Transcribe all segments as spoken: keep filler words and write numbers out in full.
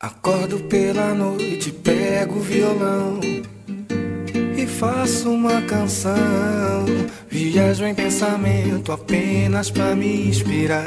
Acordo pela noite, pego o violão e faço uma canção. Viajo em pensamento apenas pra me inspirar.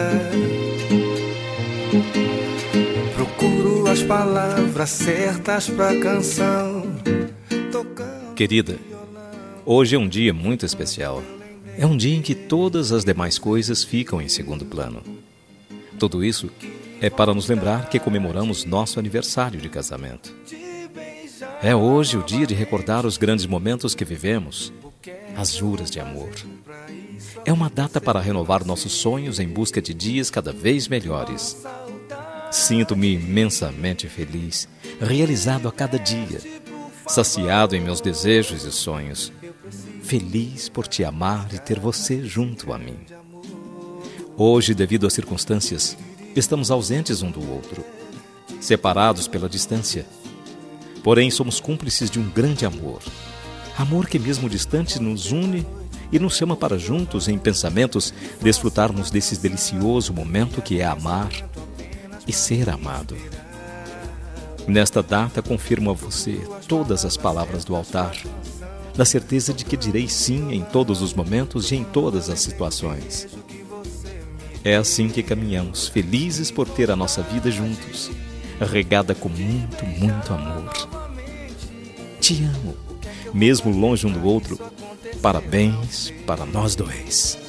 Procuro as palavras certas pra canção. Querida, hoje é um dia muito especial. É um dia em que todas as demais coisas ficam em segundo plano. Tudo isso é para nos lembrar que comemoramos nosso aniversário de casamento. É hoje o dia de recordar os grandes momentos que vivemos, as juras de amor. É uma data para renovar nossos sonhos em busca de dias cada vez melhores. Sinto-me imensamente feliz, realizado a cada dia, saciado em meus desejos e sonhos, feliz por te amar e ter você junto a mim. Hoje, devido às circunstâncias, estamos ausentes um do outro, separados pela distância. Porém, somos cúmplices de um grande amor. Amor que mesmo distante nos une e nos chama para juntos, em pensamentos, desfrutarmos desse delicioso momento que é amar e ser amado. Nesta data, confirmo a você todas as palavras do altar, na certeza de que direi sim em todos os momentos e em todas as situações. É assim que caminhamos, felizes por ter a nossa vida juntos, regada com muito, muito amor. Te amo, mesmo longe um do outro. Parabéns para nós dois.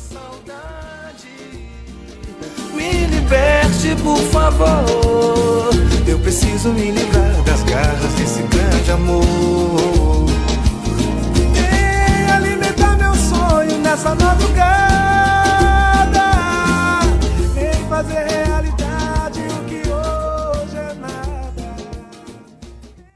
Me liberte, por favor. Eu preciso me livrar das garras desse grande amor. E alimentar meu sonho nessa madrugada.